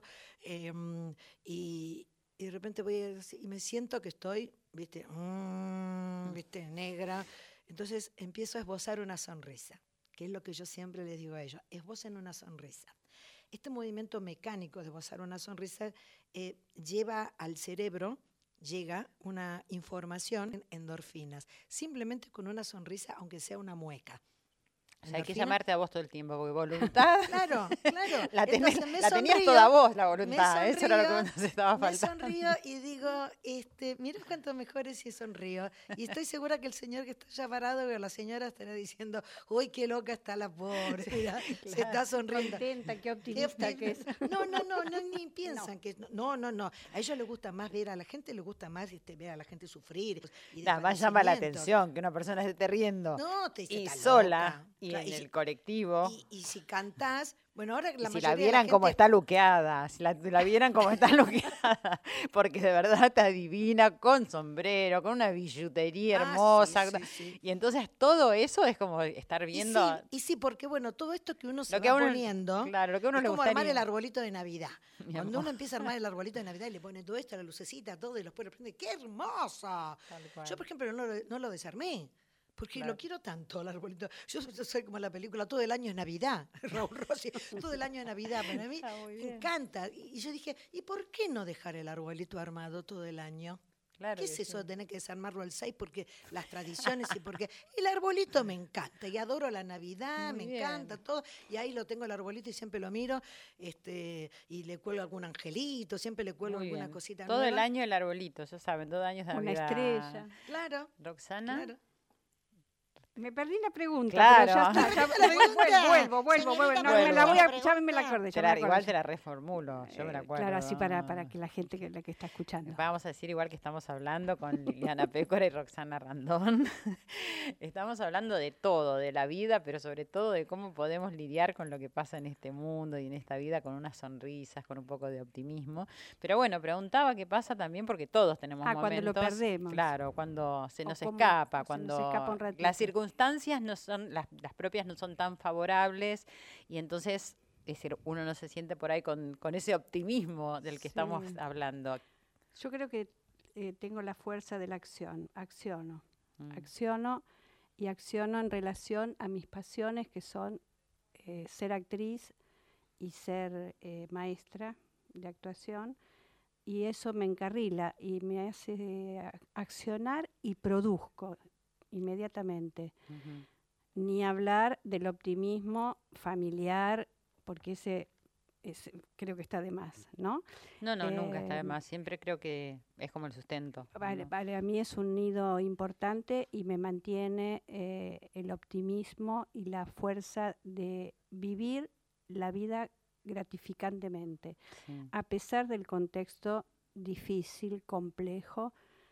y de repente voy y me siento que estoy, ¿viste? ¿Viste? Negra. Entonces empiezo a esbozar una sonrisa, que es lo que yo siempre les digo a ellos, esbocen una sonrisa. Este movimiento mecánico de esbozar una sonrisa lleva al cerebro, llega una información en endorfinas, simplemente con una sonrisa, aunque sea una mueca. O sea, hay que llamarte a vos todo el tiempo, porque voluntad... Claro. la tenías toda vos, la voluntad. Eso era lo que nos estaba faltando. Me sonrío y digo, mirá cuánto mejor es si sonrío. Y estoy segura que el señor que está allá parado, o la señora estará diciendo, uy, qué loca está la pobre. Mira, se está sonriendo. Contenta, qué optimista que es. No, ni piensan que... No. A ellos les gusta más ver, a la gente les gusta más ver a la gente sufrir. Más llama la atención que una persona se esté riendo. No, te dice, y está sola. loca. Y en el colectivo. Y si cantás, bueno, ahora la si mayoría la vieran de la gente... como está luqueada, si la vieran como está luqueada, porque de verdad está divina, con sombrero, con una billutería hermosa. Sí. Y entonces todo eso es como estar viendo... Y sí, porque bueno, todo esto que uno se lo que va uno, claro, lo que uno es le como gustaría. armar el arbolito de Navidad. Cuando amor. uno empieza a armar el arbolito de Navidad y le pone todo esto, la lucecita, todo, y después le prende, ¡qué hermosa! Yo, por ejemplo, no lo desarmé. Porque lo quiero tanto, el arbolito. Yo soy como la película, todo el año es Navidad. Raúl Rossi, todo el año es Navidad. Para mí me encanta. Y yo dije, ¿y por qué no dejar el arbolito armado todo el año? Claro, ¿qué es eso de tener que desarmarlo al 6? Porque las tradiciones y porque el arbolito me encanta y adoro la Navidad, Muy me encanta todo. Y ahí lo tengo el arbolito y siempre lo miro y le cuelgo algún angelito, siempre le cuelgo alguna cosita todo nueva. el año el arbolito, ya saben, todo el año es Navidad. Una estrella. Claro. Roxana. Claro. Me perdí la pregunta, claro. pero ya está. Vuelvo. Ya me la acordé. Igual te la reformulo, yo me la acuerdo. Claro, así para que la gente la que está escuchando. Vamos a decir igual que estamos hablando con Liliana Pécora y Roxana Randón. Estamos hablando de todo, de la vida, pero sobre todo de cómo podemos lidiar con lo que pasa en este mundo y en esta vida con unas sonrisas, con un poco de optimismo. Pero bueno, preguntaba qué pasa también porque todos tenemos momentos. Cuando lo perdemos. Claro, cuando se nos como escapa, se cuando nos escapa un ratito. las circunstancias no son, las propias no son tan favorables y entonces, es decir, uno no se siente por ahí con ese optimismo del que estamos hablando. Yo creo que tengo la fuerza de la acción, acciono en relación a mis pasiones que son ser actriz y ser maestra de actuación, y eso me encarrila y me hace accionar y produzco inmediatamente. Ni hablar del optimismo familiar, porque ese creo que está de más, ¿no? No, nunca está de más. Siempre creo que es como el sustento. Vale, a mí es un nido importante y me mantiene el optimismo y la fuerza de vivir la vida gratificantemente, a pesar del contexto difícil, complejo,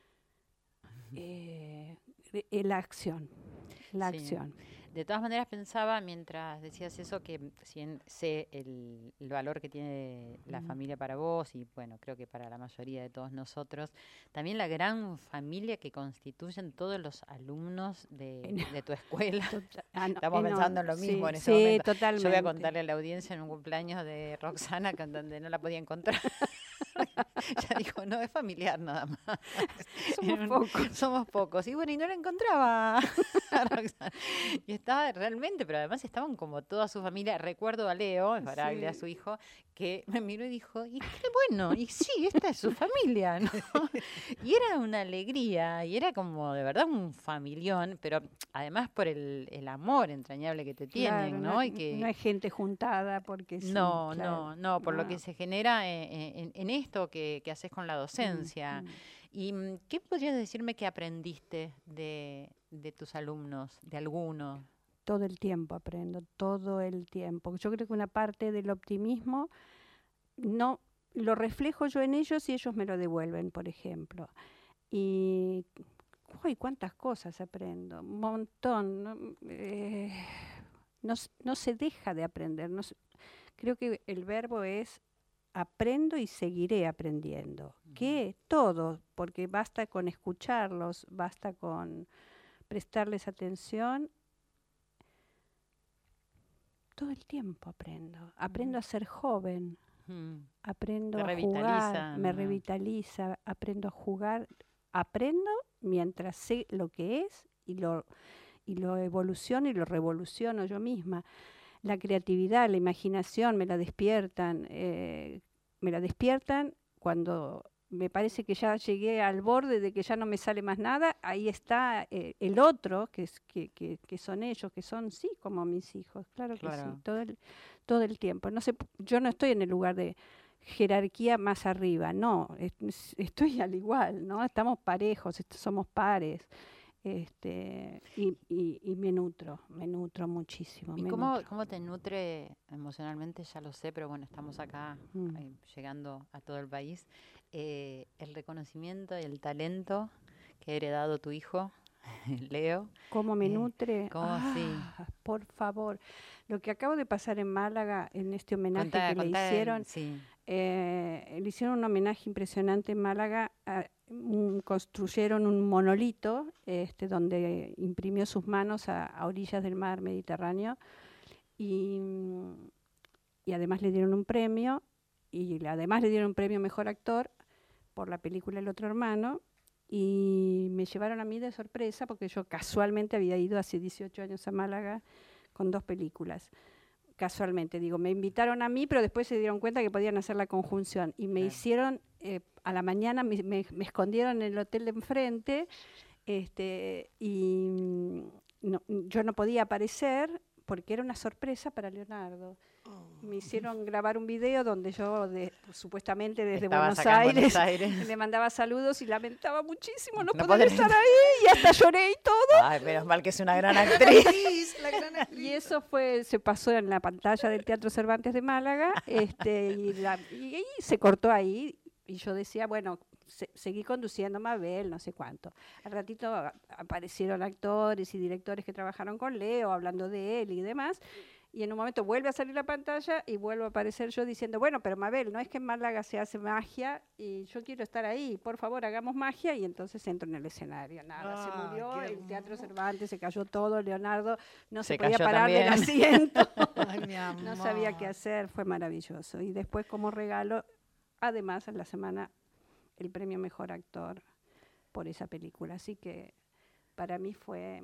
la acción. De todas maneras pensaba, mientras decías eso, que sé el valor que tiene la familia para vos y bueno, creo que para la mayoría de todos nosotros, también la gran familia que constituyen todos los alumnos de tu escuela. Estamos pensando en lo mismo en ese momento. Totalmente. Yo voy a contarle a la audiencia en un cumpleaños de Roxana, donde no la podía encontrar. Ya dijo, no, es familiar nada más. Somos pocos. Y bueno, y no la encontraba a Roxana. Y estaba realmente, pero además estaban como toda su familia. Recuerdo a Leo, a su hijo, que me miró y dijo, y qué bueno, y sí, esta es su familia, ¿no? Y era una alegría, y era como de verdad un familión, pero además por el amor entrañable que te tienen, ¿no? Y que no hay gente juntada porque sí. No, por lo que se genera en esto que haces con la docencia. ¿Y qué podrías decirme que aprendiste de tus alumnos, de alguno? todo el tiempo aprendo, todo el tiempo. Yo creo que una parte del optimismo no lo reflejo yo en ellos y ellos me lo devuelven, por ejemplo. Y uy, cuántas cosas aprendo, un montón. No se deja de aprender. Creo que el verbo es aprendo y seguiré aprendiendo. ¿Qué? Todo, porque basta con escucharlos, basta con prestarles atención. Todo el tiempo aprendo. Aprendo a ser joven. Aprendo a jugar. Me revitaliza. Aprendo a jugar. Aprendo mientras sé lo que es y lo evoluciono y lo revoluciono yo misma. La creatividad, la imaginación me la despiertan cuando me parece que ya llegué al borde de que ya no me sale más nada. Ahí está el otro, que son ellos, que son sí como mis hijos, claro que sí, todo el tiempo. No sé, yo no estoy en el lugar de jerarquía más arriba, no, estoy al igual, ¿no? Estamos parejos, somos pares. Y me nutro muchísimo. ¿Y cómo te nutre emocionalmente? Ya lo sé, pero bueno, estamos acá llegando a todo el país. El reconocimiento y el talento que ha heredado tu hijo, Leo. ¿Cómo me nutre? Sí. Por favor. Lo que acabo de pasar en Málaga, en este homenaje que le hicieron, le hicieron un homenaje impresionante en Málaga. Construyeron un monolito donde imprimió sus manos a orillas del mar Mediterráneo y además le dieron un premio Mejor Actor por la película El Otro Hermano, y me llevaron a mí de sorpresa porque yo casualmente había ido hace 18 años a Málaga con 2 películas. Casualmente, digo, me invitaron a mí, pero después se dieron cuenta que podían hacer la conjunción y me hicieron, a la mañana me escondieron en el hotel de enfrente y yo no podía aparecer porque era una sorpresa para Leonardo. Me hicieron grabar un video donde yo supuestamente desde Buenos Aires le mandaba saludos y lamentaba muchísimo no poder estar ahí y hasta lloré y todo. Ay, menos mal que es una gran actriz. Y eso se pasó en la pantalla del Teatro Cervantes de Málaga y se cortó ahí y yo decía, bueno, seguí conduciendo Mabel, no sé cuánto. Al ratito aparecieron actores y directores que trabajaron con Leo hablando de él y demás. Y en un momento vuelve a salir la pantalla y vuelvo a aparecer yo diciendo, bueno, pero Mabel, no es que en Málaga se hace magia y yo quiero estar ahí, por favor, hagamos magia. Y entonces entro en el escenario. Nada, se murió, el Teatro Cervantes, se cayó todo, Leonardo no se podía parar del asiento. Ay, mi amor. No sabía qué hacer, fue maravilloso. Y después como regalo, además en la semana, el premio Mejor Actor por esa película. Así que para mí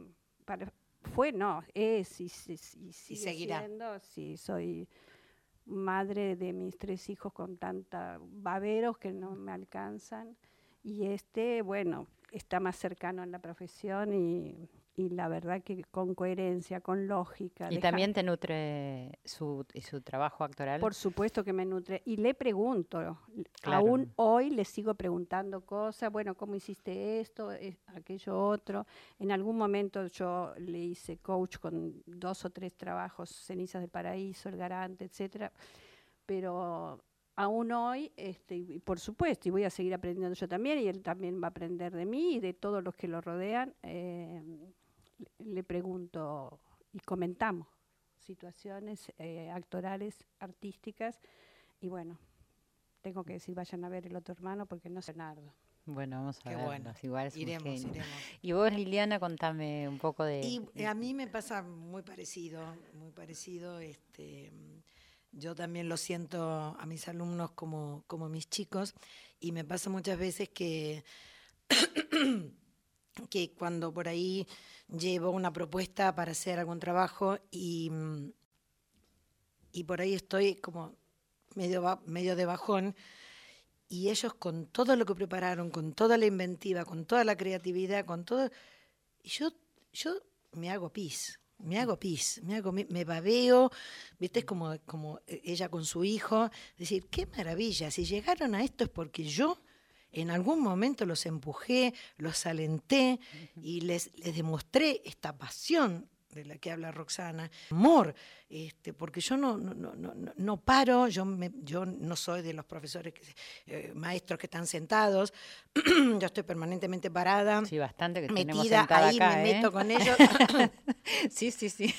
es y seguirá siendo. Sí, soy madre de mis 3 hijos con tanta baberos que no me alcanzan y bueno, está más cercano en la profesión y la verdad que con coherencia, con lógica. ¿Y también te nutre su trabajo actoral? Por supuesto que me nutre. Y le pregunto, aún hoy le sigo preguntando cosas, bueno, ¿cómo hiciste esto, aquello otro? En algún momento yo le hice coach con 2 o 3 trabajos, Cenizas del Paraíso, El Garante, etcétera. Pero aún hoy, y por supuesto, y voy a seguir aprendiendo yo también, y él también va a aprender de mí y de todos los que lo rodean, le pregunto y comentamos situaciones actorales, artísticas, y bueno, tengo que decir, vayan a ver El Otro Hermano porque no sé nada. Bueno, vamos a ver. Bueno. Igual es iremos. Y vos, Liliana, contame un poco de... Y a mí me pasa muy parecido. Yo también lo siento a mis alumnos como mis chicos, y me pasa muchas veces que cuando por ahí llevo una propuesta para hacer algún trabajo y por ahí estoy como medio de bajón, y ellos con todo lo que prepararon, con toda la inventiva, con toda la creatividad, con todo, y yo me hago pis, me babeo, ¿viste? Es como ella con su hijo, decir, qué maravilla, si llegaron a esto es porque yo en algún momento los empujé, los alenté y les demostré esta pasión de la que habla Roxana, amor, porque yo no paro, yo no soy de los profesores, maestros que están sentados, yo estoy permanentemente parada, sí, bastante que metida ahí, acá, me meto con ellos, sí,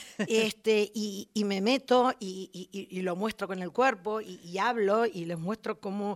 y me meto y lo muestro con el cuerpo y hablo y les muestro cómo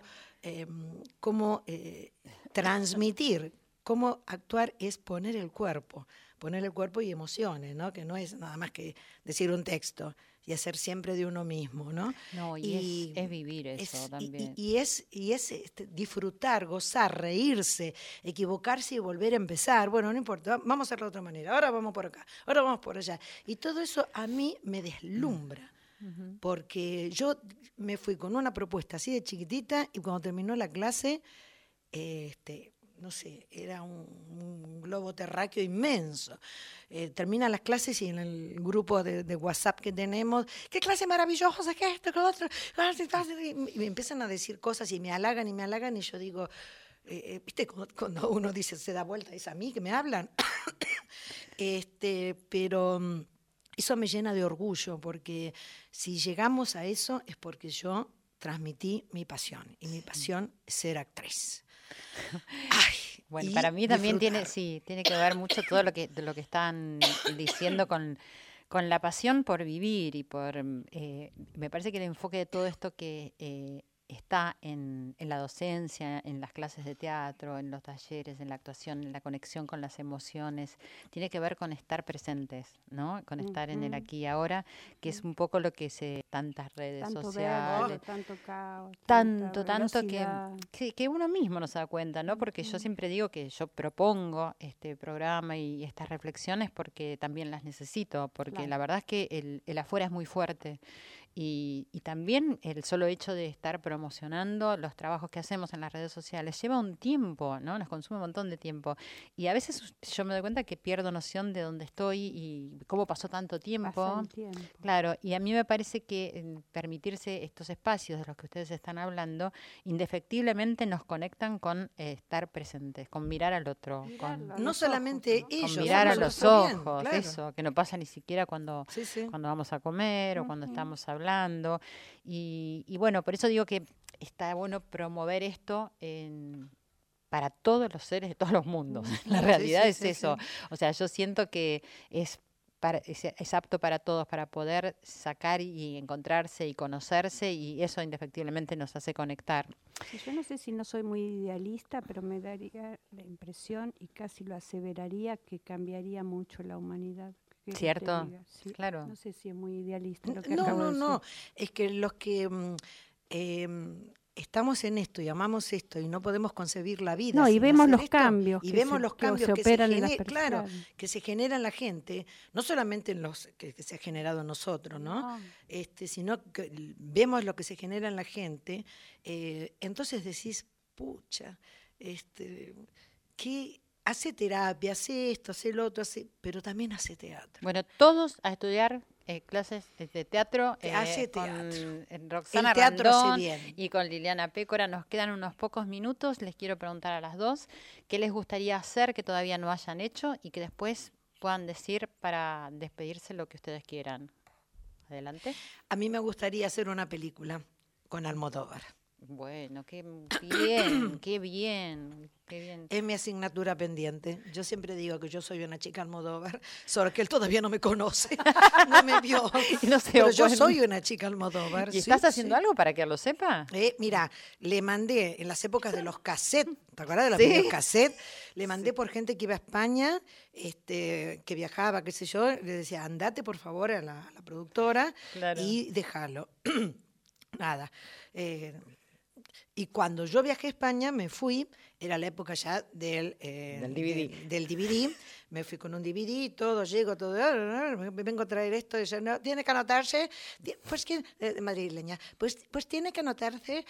transmitir, cómo actuar es poner el cuerpo y emociones, ¿no? Que no es nada más que decir un texto y hacer siempre de uno mismo, ¿no? No, y es vivir eso también. Y es disfrutar, gozar, reírse, equivocarse y volver a empezar. Bueno, no importa, vamos a hacerlo de otra manera, ahora vamos por acá, ahora vamos por allá. Y todo eso a mí me deslumbra, porque yo me fui con una propuesta así de chiquitita y cuando terminó la clase, no sé, era un globo terráqueo inmenso. Terminan las clases y en el grupo de WhatsApp que tenemos, ¿qué clase maravillosa es esto, que lo otro? Y me empiezan a decir cosas y me halagan y yo digo, ¿viste? Cuando uno dice, se da vuelta, es a mí que me hablan. Pero eso me llena de orgullo, porque si llegamos a eso es porque yo transmití mi pasión, y mi pasión es ser actriz. Ay, bueno, para mí también tiene que ver mucho todo lo que están diciendo con la pasión por vivir y por me parece que el enfoque de todo esto que está en la docencia, en las clases de teatro, en los talleres, en la actuación, en la conexión con las emociones, tiene que ver con estar presentes, ¿no? Con estar en el aquí y ahora, que es un poco lo que tantas redes sociales, tanto caos, tanto que uno mismo no se da cuenta, ¿no? Porque yo siempre digo que yo propongo este programa y estas reflexiones porque también las necesito, porque la verdad es que el afuera es muy fuerte. Y también el solo hecho de estar promocionando los trabajos que hacemos en las redes sociales lleva un tiempo, ¿no? Nos consume un montón de tiempo. Y a veces yo me doy cuenta que pierdo noción de dónde estoy y cómo pasó tanto tiempo. Claro, y a mí me parece que permitirse estos espacios de los que ustedes están hablando, indefectiblemente nos conectan con estar presentes, con mirar al otro. No solamente ellos. Con mirar a los ojos, claro. eso, que no pasa ni siquiera cuando vamos a comer o cuando estamos hablando. Y bueno, por eso digo que está bueno promover esto para todos los seres de todos los mundos. La realidad es eso. O sea, yo siento que es apto para todos, para poder sacar y encontrarse y conocerse, y eso indefectiblemente nos hace conectar. Sí, yo no sé si no soy muy idealista, pero me daría la impresión, y casi lo aseveraría, que cambiaría mucho la humanidad. ¿Cierto? Sí, claro. No sé si es muy idealista lo que No. Es que los que estamos en esto y amamos esto y no podemos concebir la vida. No, y vemos los cambios. Y vemos los cambios que se generan en la gente, no solamente en los que se ha generado en nosotros, ¿no? Sino que vemos lo que se genera en la gente. Entonces decís, pucha, ¿qué? Hace terapia, hace esto, hace lo otro, pero también hace teatro. Bueno, todos a estudiar clases de teatro, con Roxana Randón y con Liliana Pécora. Nos quedan unos pocos minutos. Les quiero preguntar a las dos qué les gustaría hacer que todavía no hayan hecho y que después puedan decir para despedirse lo que ustedes quieran. Adelante. A mí me gustaría hacer una película con Almodóvar. Bueno, qué bien, qué bien. Es mi asignatura pendiente. Yo siempre digo que yo soy una chica Almodóvar, solo que él todavía no me conoce, no me vio. Pero yo soy una chica Almodóvar. ¿Y estás haciendo algo para que él lo sepa? Mira, le mandé en las épocas de los cassettes, ¿te acuerdas de los primeros cassettes? Le mandé por gente que iba a España, que viajaba, qué sé yo, le decía, andate por favor a la productora y déjalo. Nada. Y cuando yo viajé a España, me fui, era la época ya del DVD. Del DVD, me fui con un DVD y todo, llego, todo, me vengo a traer esto, y no, tiene que anotarse, pues madrileña, pues tiene que anotarse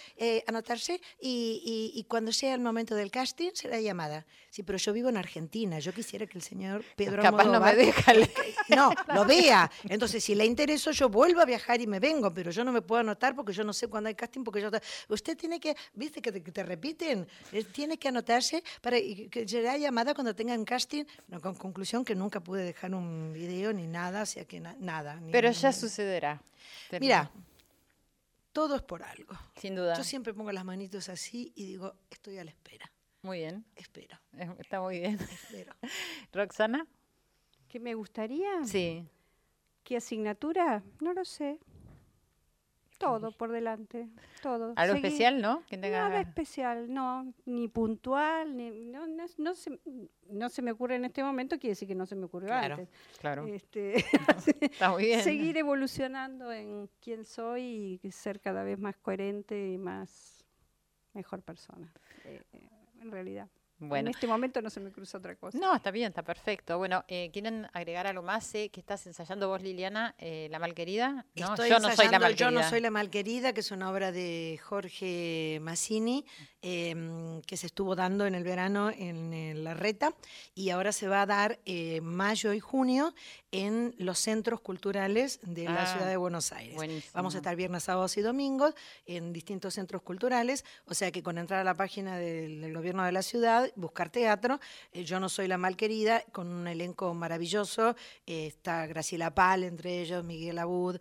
y cuando sea el momento del casting será llamada. Sí, pero yo vivo en Argentina, yo quisiera que el señor Pedro Almodóvar no me deja lo vea. Entonces, si le intereso, yo vuelvo a viajar y me vengo, pero yo no me puedo anotar porque yo no sé cuándo hay casting, porque usted tiene que anotarse, viste que te repiten, tienes que anotarse para que será llamada cuando tengan casting. No, con conclusión que nunca pude dejar un video ni nada, o sea que nada. Pero ya sucederá. Mira, todo es por algo. Sin duda. Yo siempre pongo las manitos así y digo, estoy a la espera. Muy bien. Espero. Está muy bien. Espero. ¿Roxana? ¿Qué me gustaría? Sí. ¿Qué asignatura? No lo sé. Todo por delante, todo. ¿Algo especial, no? Que tenga... Nada especial, no, ni puntual, no se me ocurre en este momento, quiere decir que no se me ocurrió antes. Claro. Está muy bien. Seguir evolucionando en quién soy y ser cada vez más coherente y mejor persona, en realidad. Bueno. En este momento no se me cruza otra cosa. No, está bien, está perfecto. Bueno, ¿quieren agregar algo más? Sé que estás ensayando vos, Liliana, La Malquerida. ¿No? Yo no soy la Malquerida, que es una obra de Jorge Massini, que se estuvo dando en el verano en La Reta, y ahora se va a dar mayo y junio en los centros culturales de la ciudad de Buenos Aires. Buenísimo. Vamos a estar viernes, sábados y domingos en distintos centros culturales, o sea que con entrar a la página del gobierno de la ciudad, buscar teatro, Yo no soy la Malquerida, con un elenco maravilloso, está Graciela Pal entre ellos, Miguel Abud,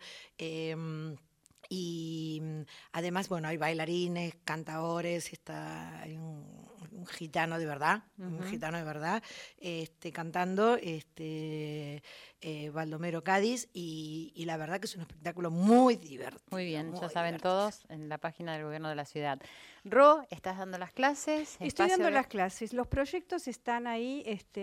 y además, bueno, hay bailarines, cantadores, hay un gitano de verdad, cantando, Baldomero Cádiz, y la verdad que es un espectáculo muy divertido. Muy bien, muy ya saben divertido. todos en la página del gobierno de la ciudad. Ro, ¿estás dando las clases? Estoy dando las clases, los proyectos están ahí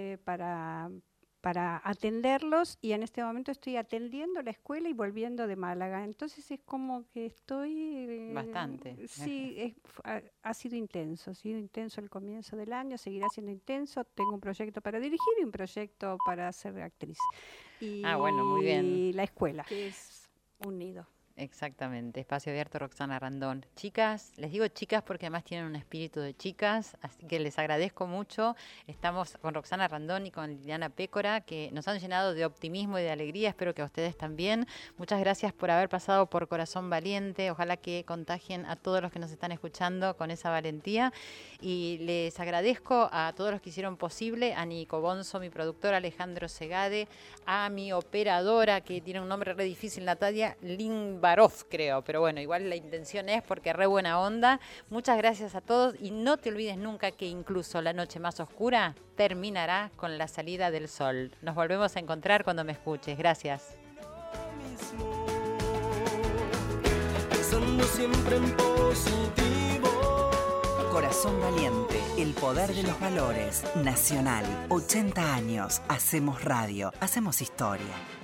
para atenderlos, y en este momento estoy atendiendo la escuela y volviendo de Málaga. Entonces es como que estoy... Bastante. Sí, ha sido intenso el comienzo del año, seguirá siendo intenso. Tengo un proyecto para dirigir y un proyecto para ser actriz. Bueno, muy bien. Y la escuela, que es un nido. Exactamente, Espacio Abierto, Roxana Randón. Chicas, les digo chicas porque además tienen un espíritu de chicas, así que les agradezco mucho. Estamos con Roxana Randón y con Liliana Pécora, que nos han llenado de optimismo y de alegría, espero que a ustedes también. Muchas gracias por haber pasado por Corazón Valiente, ojalá que contagien a todos los que nos están escuchando con esa valentía. Y les agradezco a todos los que hicieron posible, a Nico Bonzo, mi productor, Alejandro Segade, a mi operadora, que tiene un nombre re difícil, Natalia Limbarov, creo, pero bueno, igual la intención es porque re buena onda. Muchas gracias a todos y no te olvides nunca que incluso la noche más oscura terminará con la salida del sol. Nos volvemos a encontrar cuando me escuches. Gracias. Pensando siempre en positivo. Corazón Valiente, el poder de los valores. Nacional, 80 años. Hacemos radio, hacemos historia.